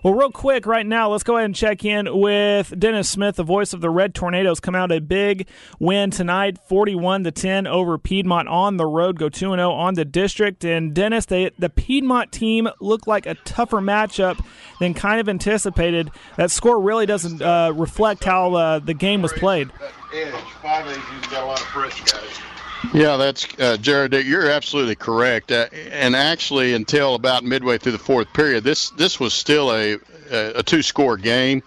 Well, real quick right now, let's go ahead and check in with Dennis Smith, the voice of the Red Tornadoes. Come out a big win tonight, 41-10 over Piedmont on the road. Go 2-0 on the district. And Dennis, the Piedmont team looked like a tougher matchup than kind of anticipated. That score really doesn't reflect how the game was played. Edge, 5A's got a lot of pressure, guys. Yeah, that's Jared. You're absolutely correct. And actually, until about midway through the fourth period, this was still a two-score game.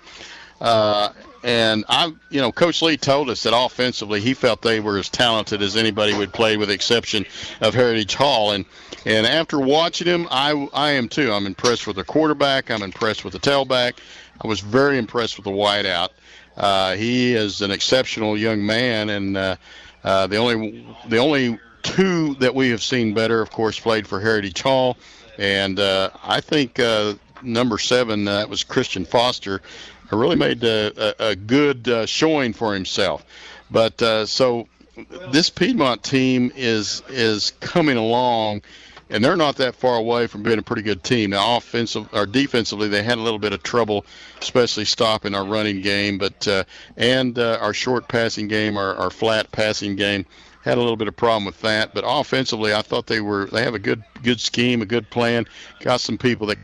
And Coach Lee told us that offensively, he felt they were as talented as anybody would play, with the exception of Heritage Hall. And after watching him, I am too. I'm impressed with the quarterback. I'm impressed with the tailback. I was very impressed with the wideout. He is an exceptional young man, and the only two that we have seen better, of course, played for Heritage Hall, and I think number 7, that was Christian Foster, really made a good showing for himself. But so this Piedmont team is coming along, and they're not that far away from being a pretty good team. Now, defensively, they had a little bit of trouble, especially stopping our running game, but and our short passing game, our flat passing game, had a little bit of problem with that. But offensively, I thought they have a good scheme, a good plan, got some people that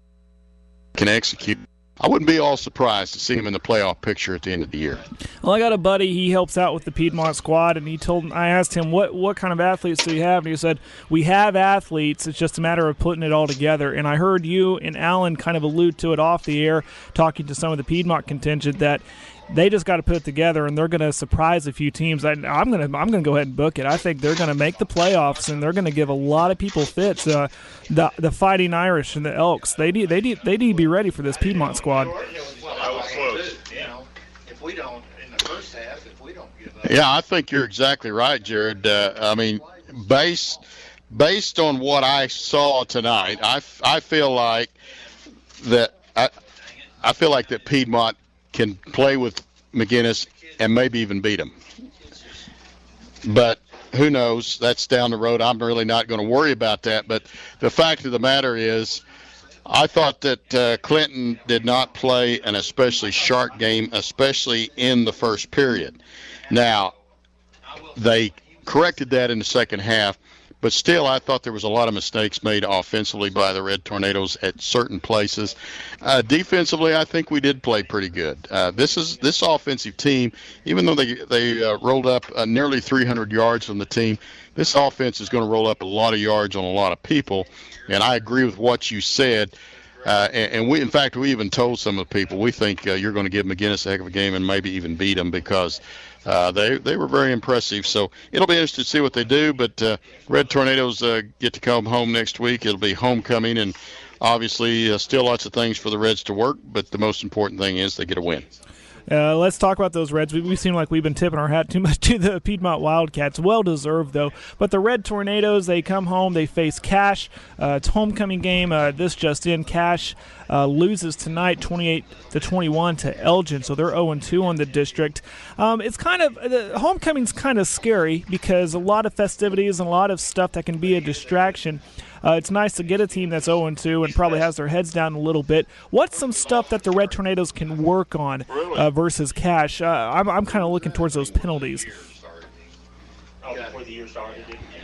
can execute. I wouldn't be all surprised to see him in the playoff picture at the end of the year. Well, I got a buddy. He helps out with the Piedmont squad, and I asked him, what kind of athletes do you have? And he said, we have athletes. It's just a matter of putting it all together. And I heard you and Alan kind of allude to it off the air, talking to some of the Piedmont contingent, that they just got to put it together, and they're going to surprise a few teams. I'm going to go ahead and book it. I think they're going to make the playoffs, and they're going to give a lot of people fits. The Fighting Irish and the Elks, they need to be ready for this Piedmont squad. If we don't in the first half, if we don't give up. Yeah, I think you're exactly right, Jared. I mean, based on what I saw tonight, I feel like that I feel like that Piedmont can play with McGuinness and maybe even beat him. But who knows? That's down the road. I'm really not going to worry about that. But the fact of the matter is, I thought that Clinton did not play an especially sharp game, especially in the first period. Now, they corrected that in the second half, but still I thought there was a lot of mistakes made offensively by the Red Tornadoes at certain places. Defensively, I think we did play pretty good. This offensive team, even though they rolled up nearly 300 yards from the team, this offense is going to roll up a lot of yards on a lot of people, and I agree with what you said. And we, in fact, we even told some of the people, we think you're going to give McGuinness a heck of a game and maybe even beat them, because they were very impressive. So it'll be interesting to see what they do. But Red Tornadoes get to come home next week. It'll be homecoming, and obviously still lots of things for the Reds to work. But the most important thing is they get a win. Let's talk about those Reds. We seem like we've been tipping our hat too much to the Piedmont Wildcats. Well-deserved, though. But the Red Tornadoes, they come home. They face Cache. It's homecoming game. This just in. Cache loses tonight 28-21 to Elgin, so they're 0-2 on the district. It's kind of the homecoming's kind of scary because a lot of festivities and a lot of stuff that can be a distraction. It's nice to get a team that's 0-2 and probably has their heads down a little bit. What's some stuff that the Red Tornadoes can work on versus Cache? I'm kind of looking towards those penalties. Before the year started,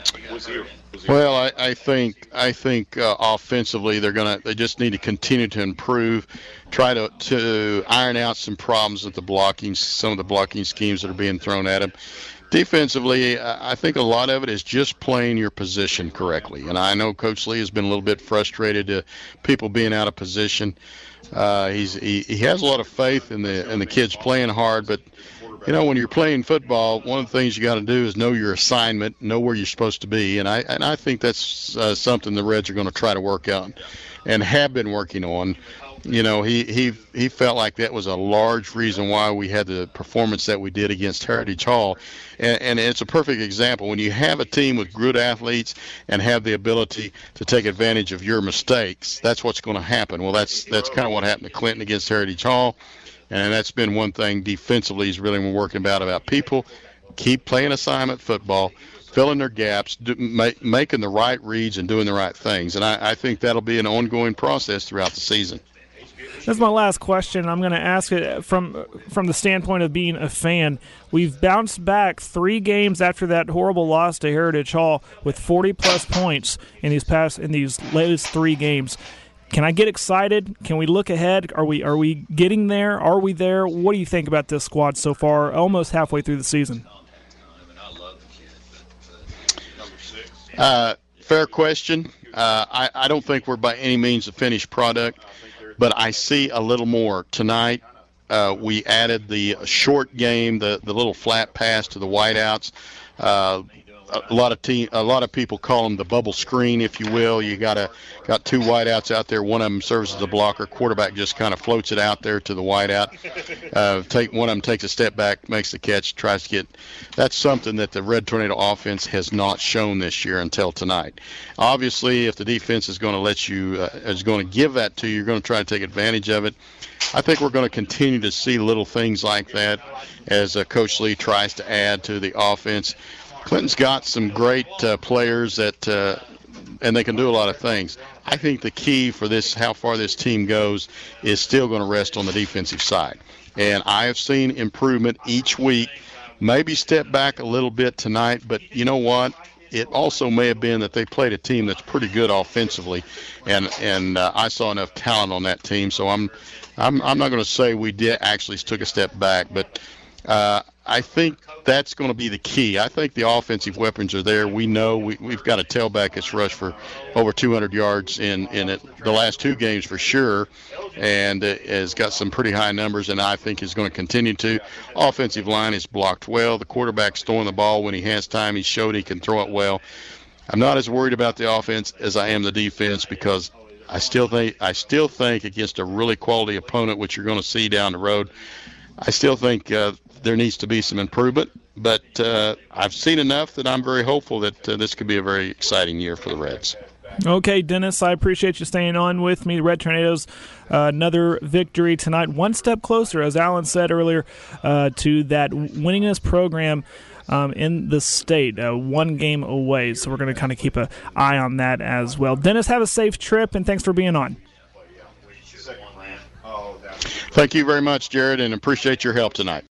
Well, I think offensively they just need to continue to improve, try to iron out some problems with some of the blocking schemes that are being thrown at them. Defensively, I think a lot of it is just playing your position correctly. And I know Coach Lee has been a little bit frustrated to people being out of position. He has a lot of faith in the kids playing hard, but when you're playing football, one of the things you got to do is know your assignment, know where you're supposed to be, and I think that's something the Reds are going to try to work out and have been working on. He felt like that was a large reason why we had the performance that we did against Heritage Hall, and it's a perfect example. When you have a team with good athletes and have the ability to take advantage of your mistakes, that's what's going to happen. Well, that's kind of what happened to Clinton against Heritage Hall. And that's been one thing defensively he's really been working about people keep playing assignment football, filling their gaps, making the right reads and doing the right things. And I think that'll be an ongoing process throughout the season. This is my last question. I'm going to ask it from the standpoint of being a fan. We've bounced back 3 games after that horrible loss to Heritage Hall with 40-plus points in these latest 3 games. Can I get excited? Can we look ahead? Are we getting there? Are we there? What do you think about this squad so far, almost halfway through the season? Fair question. I don't think we're by any means a finished product, but I see a little more. Tonight, we added the short game, the little flat pass to the wideouts. A lot of people call them the bubble screen, if you will. You got 2 wideouts out there. One of them serves as a blocker. Quarterback just kind of floats it out there to the wideout. One of them takes a step back, makes the catch, tries to get. That's something that the Red Tornado offense has not shown this year until tonight. Obviously, if the defense is going to is going to give that to you, you're going to try to take advantage of it. I think we're going to continue to see little things like that as Coach Lee tries to add to the offense. Clinton's got some great players that, and they can do a lot of things. I think the key for this, how far this team goes, is still going to rest on the defensive side. And I have seen improvement each week, maybe step back a little bit tonight, but you know what? It also may have been that they played a team that's pretty good offensively, and I saw enough talent on that team. So I'm not going to say we did actually took a step back, but I think that's going to be the key. I think the offensive weapons are there. We know we've got a tailback that's rushed for over 200 yards in the last 2 games for sure, and has got some pretty high numbers, and I think is going to continue to. Offensive line is blocked well. The quarterback's throwing the ball when he has time. He showed he can throw it well. I'm not as worried about the offense as I am the defense, because I still think against a really quality opponent, which you're going to see down the road, I still think there needs to be some improvement, but I've seen enough that I'm very hopeful that this could be a very exciting year for the Reds. Okay, Dennis, I appreciate you staying on with me. The Red Tornadoes, another victory tonight, one step closer, as Alan said earlier, to that winningest program in the state, 1 game away. So we're going to kind of keep an eye on that as well. Dennis, have a safe trip, and thanks for being on. Thank you very much, Jared, and appreciate your help tonight.